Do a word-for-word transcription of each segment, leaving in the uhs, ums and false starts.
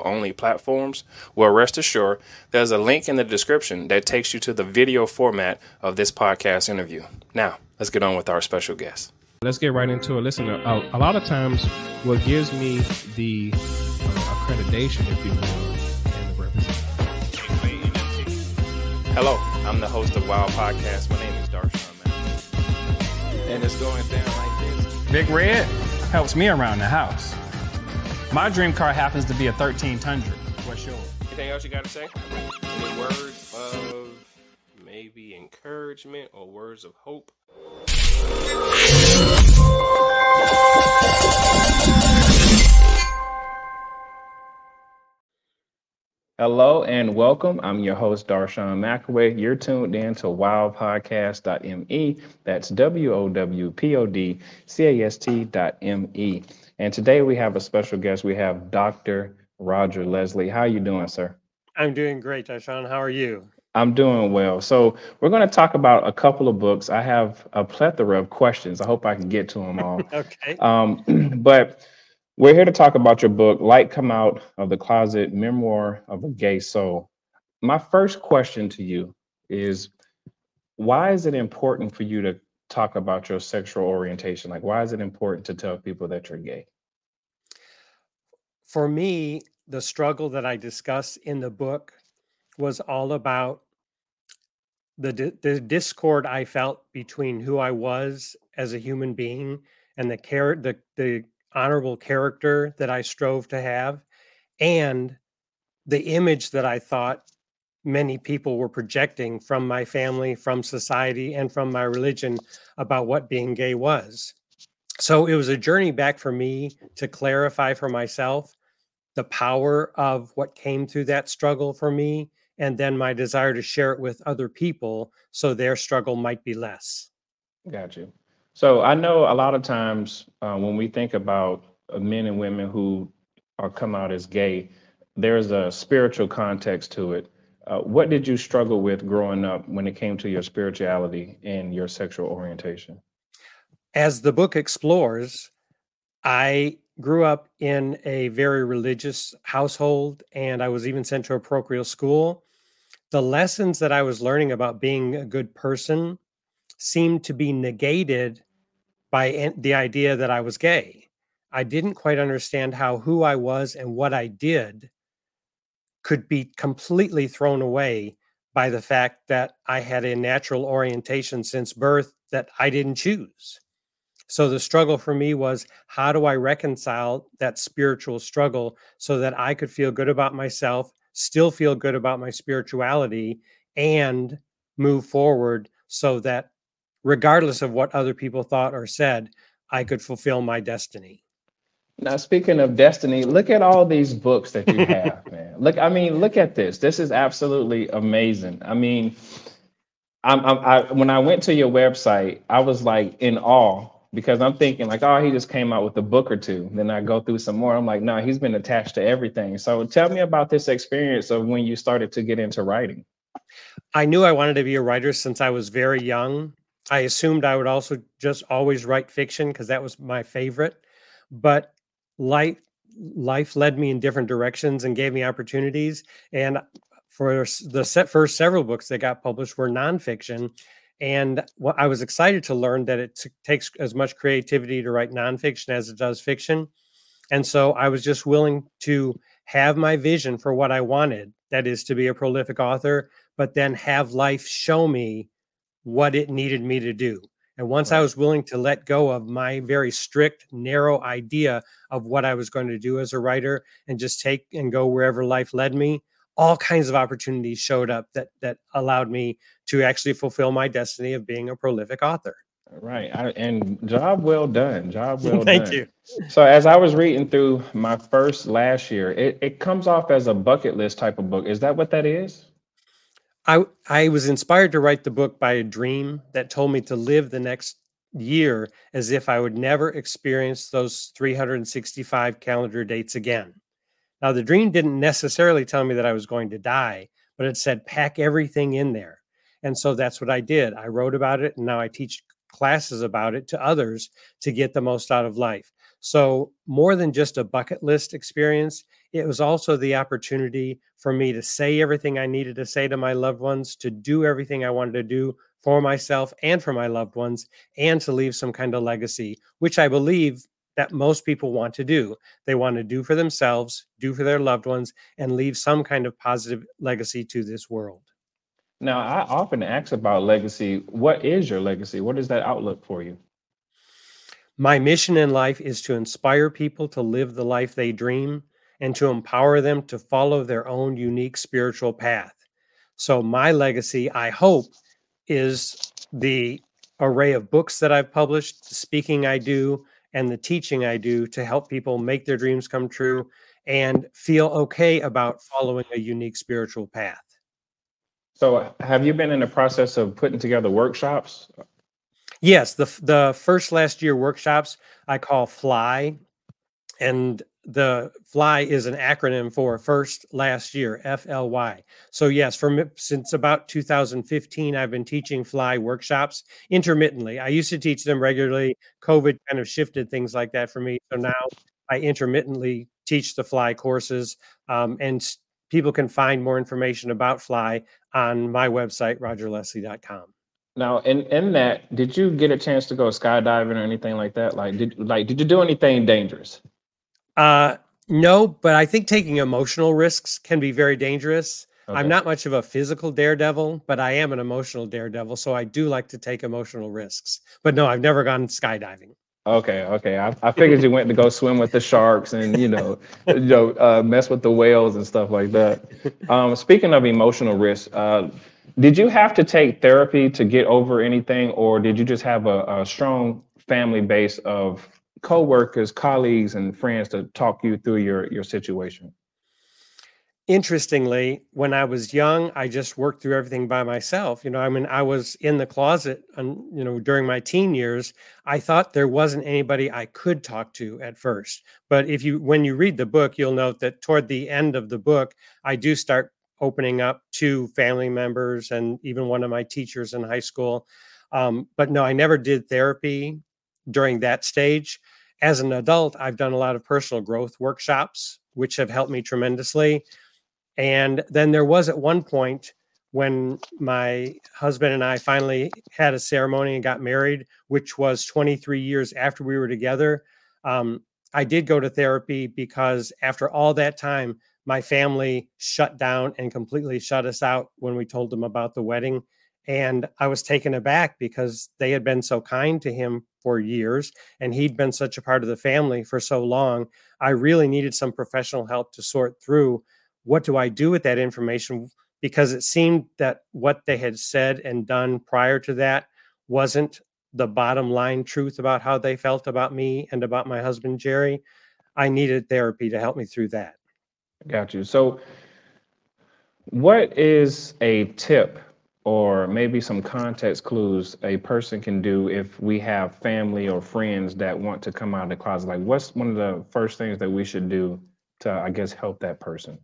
only platforms? Well, rest assured, there's a link in the description that takes you to the video format of this podcast interview. Now, let's get on with our special guest. Let's get right into it. Listen, a, a lot of times what gives me the uh, accreditation, if you will, and the representation. Hello, I'm the host of Wild Podcast. My name is Darshawn Mack. And it's going down like this. Big Red helps me around the house. My dream car happens to be a thirteen Tundra. What's yours? Anything else you got to say? Any words of maybe encouragement or words of hope? Hello and welcome. I'm your host, Darshawn McAway. You're tuned in to wild podcast dot me. That's W O W P O D C A S T dot M E. And today we have a special guest. We have Doctor Roger Leslie. How are you doing, sir? I'm doing great, Darshawn. How are you? I'm doing well. So we're going to talk about a couple of books. I have a plethora of questions. I hope I can get to them all. Okay. Um, but we're here to talk about your book, Light Come Out of the Closet, Memoir of a Gay Soul. My first question to you is, why is it important for you to talk about your sexual orientation? Like, why is it important to tell people that you're gay? For me, the struggle that I discuss in the book was all about the the discord I felt between who I was as a human being and the char- the the honorable character that I strove to have, and the image that I thought many people were projecting from my family, from society, and from my religion about what being gay was. So it was a journey back for me to clarify for myself the power of what came through that struggle for me, and then my desire to share it with other people so their struggle might be less. Got you. So I know a lot of times uh, when we think about uh, men and women who are come out as gay, there's a spiritual context to it. Uh, what did you struggle with growing up when it came to your spirituality and your sexual orientation? As the book explores, I grew up in a very religious household, and I was even sent to a parochial school. The lessons that I was learning about being a good person seemed to be negated by the idea that I was gay. I didn't quite understand how who I was and what I did could be completely thrown away by the fact that I had a natural orientation since birth that I didn't choose. So the struggle for me was, how do I reconcile that spiritual struggle so that I could feel good about myself, still feel good about my spirituality, and move forward so that regardless of what other people thought or said, I could fulfill my destiny. Now, speaking of destiny, look at all these books that you have, man. Look, I mean, look at this. This is absolutely amazing. I mean, I'm, I'm, I, when I went to your website, I was like in awe because I'm thinking like, oh, he just came out with a book or two. Then I go through some more. I'm like, no, he's been attached to everything. So tell me about this experience of when you started to get into writing. I knew I wanted to be a writer since I was very young. I assumed I would also just always write fiction because that was my favorite. But life life led me in different directions and gave me opportunities. And for the set first several books that got published were nonfiction. And what I was excited to learn that it t- takes as much creativity to write nonfiction as it does fiction. And so I was just willing to have my vision for what I wanted, that is to be a prolific author, but then have life show me what it needed me to do. And once Right. I was willing to let go of my very strict, narrow idea of what I was going to do as a writer and just take and go wherever life led me, all kinds of opportunities showed up that that allowed me to actually fulfill my destiny of being a prolific author. Right. I, and job well done. Job well Thank done. you. So as I was reading through my first last year, it, it comes off as a bucket list type of book. Is that what that is? I I was inspired to write the book by a dream that told me to live the next year as if I would never experience those three hundred sixty-five calendar dates again. Now, the dream didn't necessarily tell me that I was going to die, but it said pack everything in there. And so that's what I did. I wrote about it, and now I teach classes about it to others to get the most out of life. So more than just a bucket list experience, it was also the opportunity for me to say everything I needed to say to my loved ones, to do everything I wanted to do for myself and for my loved ones, and to leave some kind of legacy, which I believe that most people want to do. They want to do for themselves, do for their loved ones, and leave some kind of positive legacy to this world. Now, I often ask about legacy. What is your legacy? What is that outlook for you? My mission in life is to inspire people to live the life they dream and to empower them to follow their own unique spiritual path. So, my legacy, I hope, is the array of books that I've published, the speaking I do, and the teaching I do to help people make their dreams come true and feel okay about following a unique spiritual path. So, have you been in the process of putting together workshops? Yes, the f- the first last year workshops I call FLY, and the FLY is an acronym for first last year, F L Y. So yes, from since about two thousand fifteen, I've been teaching FLY workshops intermittently. I used to teach them regularly. COVID kind of shifted things like that for me. So now I intermittently teach the FLY courses, um, and s- people can find more information about FLY on my website, roger leslie dot com. Now, in in that, did you get a chance to go skydiving or anything like that? Like, did like did you do anything dangerous? Uh, no, but I think taking emotional risks can be very dangerous. I'm Okay. not much of a physical daredevil, but I am an emotional daredevil, so I do like to take emotional risks. But no, I've never gone skydiving. Okay, okay. I, I figured you went to go swim with the sharks and you know, you know, uh, mess with the whales and stuff like that. Um, speaking of emotional risk, uh, did you have to take therapy to get over anything, or did you just have a, a strong family base of coworkers, colleagues, and friends to talk you through your your situation? Interestingly, when I was young, I just worked through everything by myself. You know, I mean, I was in the closet and, you know, during my teen years, I thought there wasn't anybody I could talk to at first. But if you, when you read the book, you'll note that toward the end of the book, I do start opening up to family members and even one of my teachers in high school. Um, but no, I never did therapy during that stage. As an adult, I've done a lot of personal growth workshops, which have helped me tremendously. And then there was at one point when my husband and I finally had a ceremony and got married, which was twenty-three years after we were together. Um, I did go to therapy because after all that time, my family shut down and completely shut us out when we told them about the wedding. And I was taken aback because they had been so kind to him for years and he'd been such a part of the family for so long. I really needed some professional help to sort through what do I do with that information? Because it seemed that what they had said and done prior to that wasn't the bottom line truth about how they felt about me and about my husband, Jerry. I needed therapy to help me through that. Got you. So, what is a tip or maybe some context clues a person can do if we have family or friends that want to come out of the closet? Like, what's one of the first things that we should do to, I guess, help that person?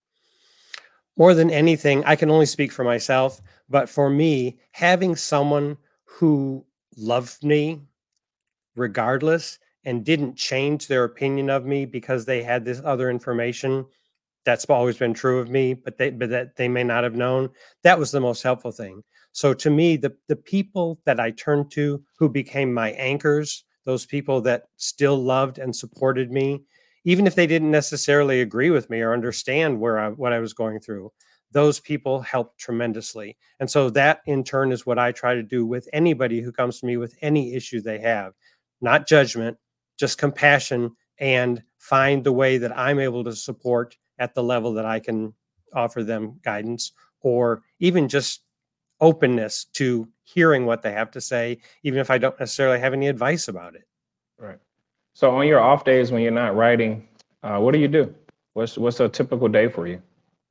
More than anything, I can only speak for myself, but for me, having someone who loved me regardless and didn't change their opinion of me because they had this other information that's always been true of me, but they but that they may not have known. That was the most helpful thing. So to me, the the people that I turned to who became my anchors, those people that still loved and supported me, even if they didn't necessarily agree with me or understand where I what I was going through, those people helped tremendously. And so that in turn is what I try to do with anybody who comes to me with any issue they have. Not judgment, just compassion and find the way that I'm able to support at the level that I can offer them guidance or even just openness to hearing what they have to say, even if I don't necessarily have any advice about it. Right. So, on your off days when you're not writing, uh, what do you do? What's what's a typical day for you?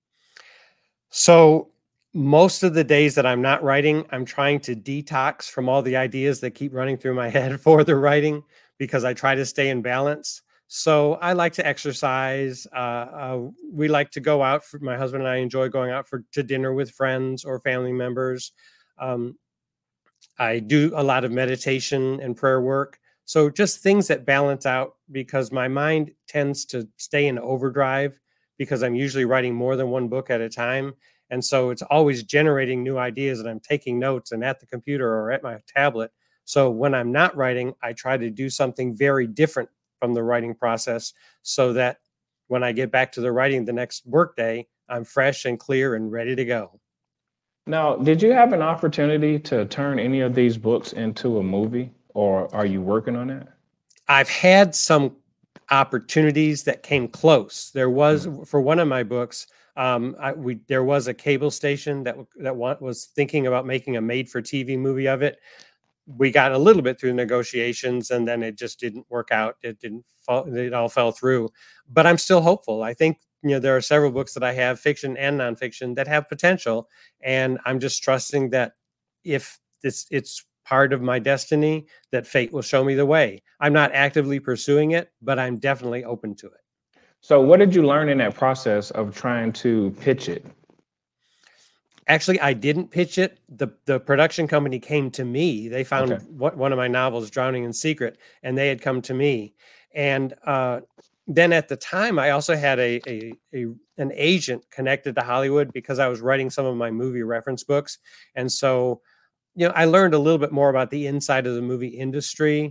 So, most of the days that I'm not writing, I'm trying to detox from all the ideas that keep running through my head for the writing because I try to stay in balance. So, I like to exercise. Uh, uh, we like to go out. For, my husband and I enjoy going out for to dinner with friends or family members. Um, I do a lot of meditation and prayer work. So just things that balance out, because my mind tends to stay in overdrive because I'm usually writing more than one book at a time. And so it's always generating new ideas, and I'm taking notes and at the computer or at my tablet. So when I'm not writing, I try to do something very different from the writing process so that when I get back to the writing the next workday, I'm fresh and clear and ready to go. Now, did you have an opportunity to turn any of these books into a movie, or are you working on that? I've had some opportunities that came close. There was, Mm. for one of my books, um, I, we there was a cable station that that wa- was thinking about making a made-for-T V movie of it. We got a little bit through negotiations, and then it just didn't work out. It didn't fall, it all fell through. But I'm still hopeful. I think, you know, there are several books that I have, fiction and nonfiction, that have potential, and I'm just trusting that if this it's part of my destiny, that fate will show me the way. I'm not actively pursuing it, but I'm definitely open to it. So, what did you learn in that process of trying to pitch it? Actually, I didn't pitch it. The the production company came to me. They found Okay. what one of my novels, Drowning in Secret, and they had come to me. And uh, then at the time, I also had a, a a an agent connected to Hollywood because I was writing some of my movie reference books. And so, you know, I learned a little bit more about the inside of the movie industry.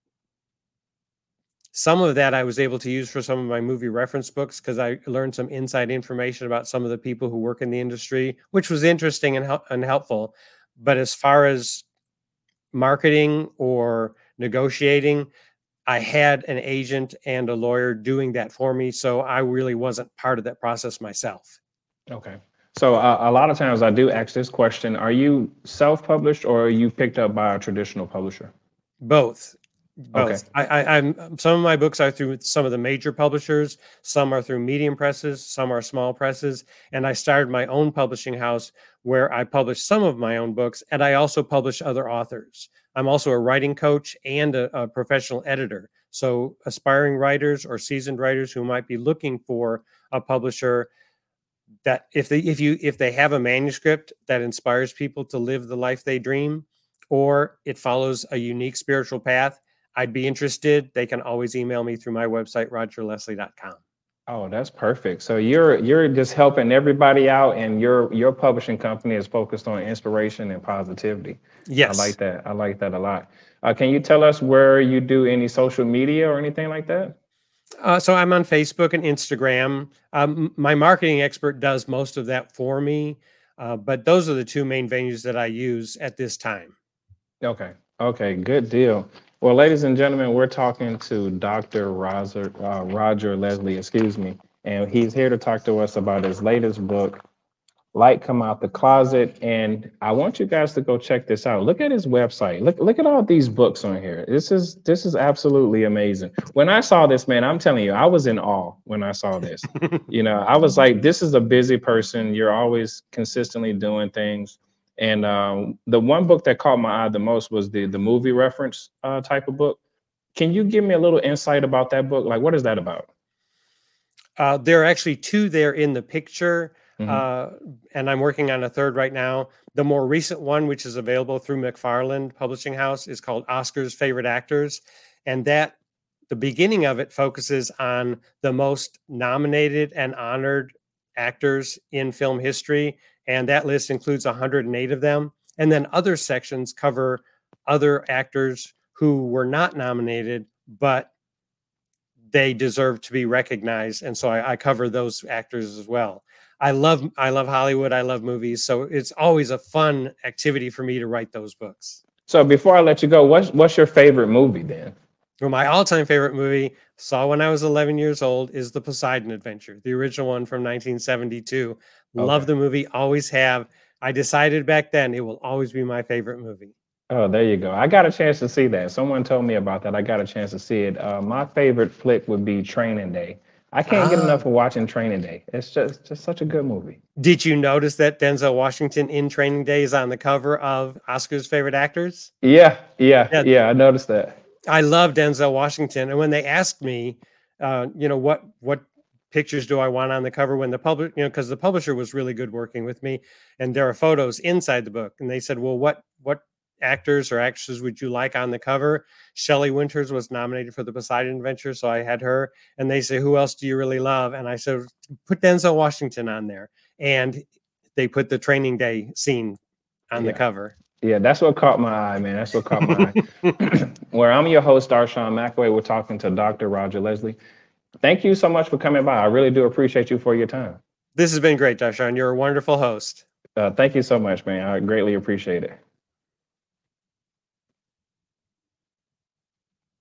Some of that I was able to use for some of my movie reference books because I learned some inside information about some of the people who work in the industry, which was interesting and, hel- and helpful. But as far as marketing or negotiating, I had an agent and a lawyer doing that for me. So I really wasn't part of that process myself. Okay. So, uh, a lot of times I do ask this question: are you self-published, or are you picked up by a traditional publisher? Both. Okay. Both. I, I, I'm some of my books are through some of the major publishers, some are through medium presses, some are small presses, and I started my own publishing house where I publish some of my own books, and I also publish other authors. I'm also a writing coach and a, a professional editor. So aspiring writers or seasoned writers who might be looking for a publisher, that if they if you if they have a manuscript that inspires people to live the life they dream, or it follows a unique spiritual path, I'd be interested. They can always email me through my website, roger leslie dot com. Oh, that's perfect. So you're you're just helping everybody out, and your your publishing company is focused on inspiration and positivity. I Yes. like that. I like that a lot. Uh, can you tell us where you do any social media or anything like that? Uh, so I'm on Facebook and Instagram. Um, my marketing expert does most of that for me, uh, but those are the two main venues that I use at this time. Okay. Okay. Good deal. Well, ladies and gentlemen, we're talking to Doctor Roger, uh, Roger Leslie, excuse me, and he's here to talk to us about his latest book, Light Come Out the Closet. And I want you guys to go check this out. Look at his website. Look, look at all these books on here. This is this is absolutely amazing. When I saw this, man, I'm telling you, I was in awe when I saw this. You know, I was like, this is a busy person. You're always consistently doing things. And um, the one book that caught my eye the most was the the movie reference uh, type of book. Can you give me a little insight about that book? Like, what is that about? Uh, there are actually two there in the picture, Hmm. uh, and I'm working on a third right now. The more recent one, which is available through McFarland Publishing House, is called Oscar's Favorite Actors. And that the beginning of it focuses on the most nominated and honored actors in film history. And that list includes one hundred eight of them. And then other sections cover other actors who were not nominated, but they deserve to be recognized. And so I, I cover those actors as well. I love I love Hollywood. I love movies. So it's always a fun activity for me to write those books. So before I let you go, what's what's your favorite movie then? Well, my all-time favorite movie, saw when I was eleven years old, is The Poseidon Adventure, the original one from nineteen seventy-two. Love Okay. the movie, always have. I decided back then it will always be my favorite movie. Oh, there you go. I got a chance to see that. Someone told me about that. I got a chance to see it. Uh, my favorite flick would be Training Day. I can't get Ah, enough of watching Training Day. It's just just such a good movie. did you notice that Denzel Washington in Training Day is on the cover of Oscar's Favorite Actors? Yeah, yeah, Yeah, yeah. I noticed that. I love Denzel Washington. And when they asked me, uh, you know, what what pictures do I want on the cover, when the public, you know, because the publisher was really good working with me, and there are photos inside the book, and they said, well, what what actors or actresses would you like on the cover? Shelley Winters was nominated for the Poseidon Adventure, so I had her. And they say, who else do you really love? And I said, put Denzel Washington on there. And they put the Training Day scene on yeah. the cover. Yeah, that's what caught my eye, man. That's what caught my eye. Where I'm your host, Darshawn McAway. We're talking to Doctor Roger Leslie. Thank you so much for coming by. I really do appreciate you for your time. This has been great, Darshawn. You're a wonderful host. Uh, thank you so much, man. I greatly appreciate it.